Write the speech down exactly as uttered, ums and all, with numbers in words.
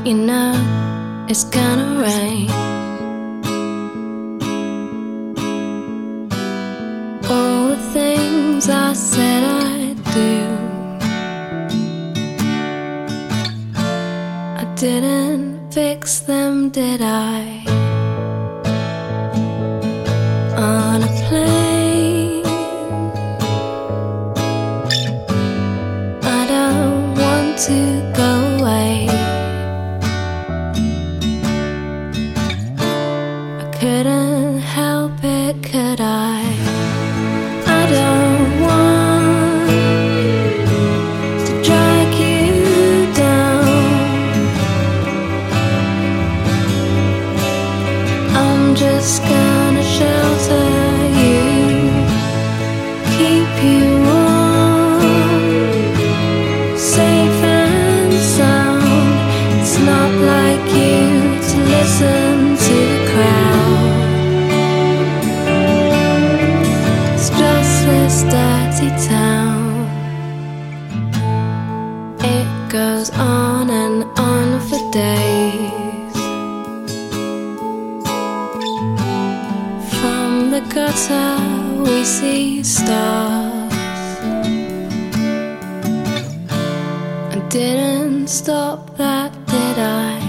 You know it's gonna rain. All the things I said I'd do, I didn't fix them, did I? On a plane, I don't want to go away. I couldn't help it, could I? I don't want to drag you down. I'm just gonna shelter you, keep you warm, safe and sound. It's not like you to listen to the crowd. It's just this dirty town. It goes on and on for days. From the gutter we see stars. I didn't stop that, did I?